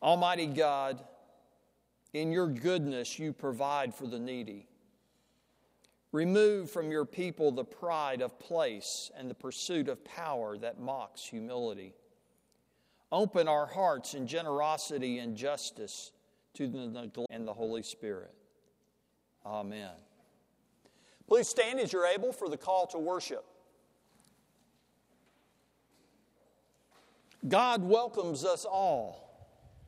Almighty God, in your goodness you provide for the needy. Remove from your people the pride of place and the pursuit of power that mocks humility. Open our hearts in generosity and justice to the neglect and the Holy Spirit. Amen. Please stand as you're able for the call to worship. God welcomes us all.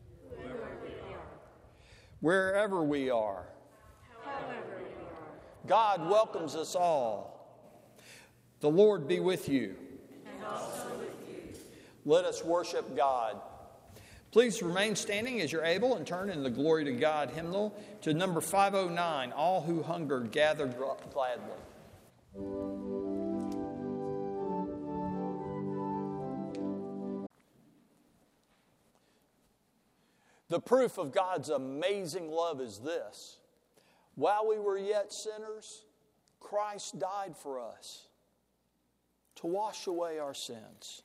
Wherever we are. God welcomes us all. The Lord be with you. And also with you. Let us worship God. Please remain standing as you're able and turn in the Glory to God hymnal to number 509, All Who Hunger Gather Gladly. The proof of God's amazing love is this. While we were yet sinners, Christ died for us to wash away our sins.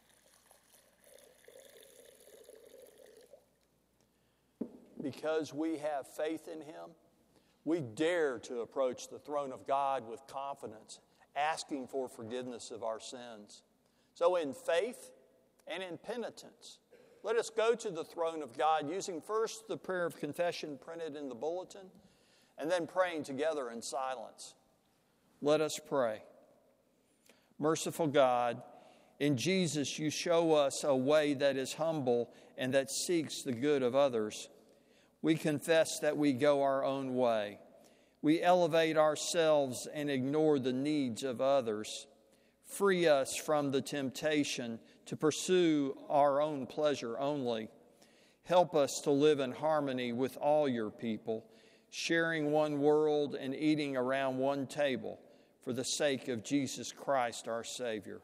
Because we have faith in Him, we dare to approach the throne of God with confidence, asking for forgiveness of our sins. So in faith and in penitence, let us go to the throne of God using first the prayer of confession printed in the bulletin, and then praying together in silence. Let us pray. Merciful God, in Jesus you show us a way that is humble and that seeks the good of others. We confess that we go our own way. We elevate ourselves and ignore the needs of others. Free us from the temptation to pursue our own pleasure only. Help us to live in harmony with all your people, sharing one world and eating around one table for the sake of Jesus Christ, our Savior.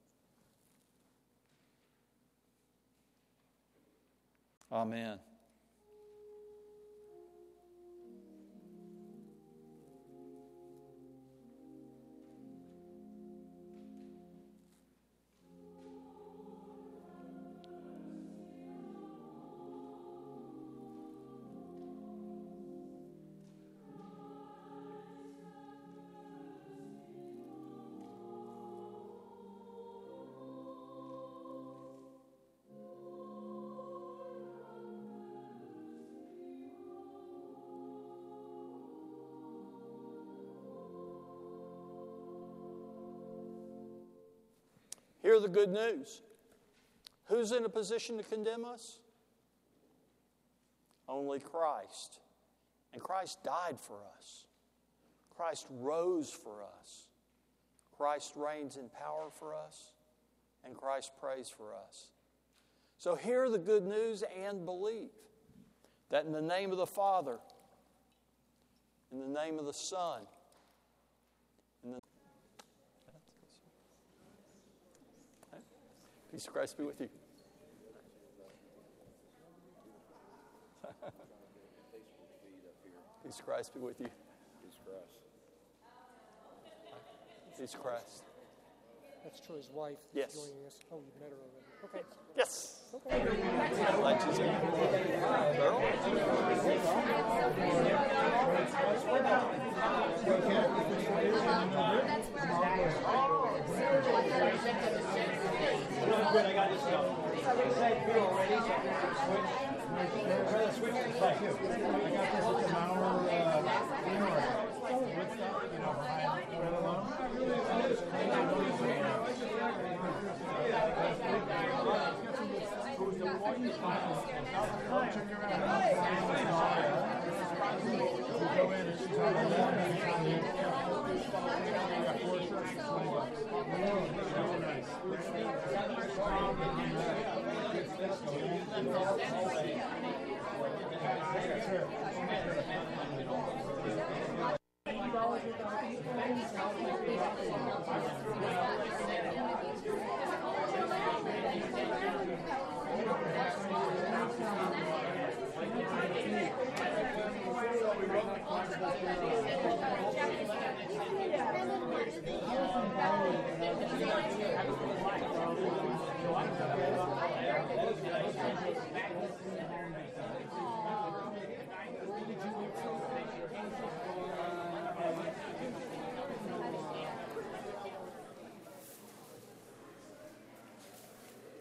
Amen. Hear the good news. Who's in a position to condemn us? Only Christ. And Christ died for us. Christ rose for us. Christ reigns in power for us. And Christ prays for us. So hear the good news and believe that in the name of the Father, in the name of the Son, peace of Christ be with you. Peace of Christ be with you. Peace of Christ. Peace of Christ. That's Troy's wife Yes. joining us. Oh, you met her already. Okay. Yes. Okay. Glad she's here. Beryl? Good, I got this stuff. I was saying you already, so I can switch. Switch to the site. I got this at the Mauer with stuff, you know,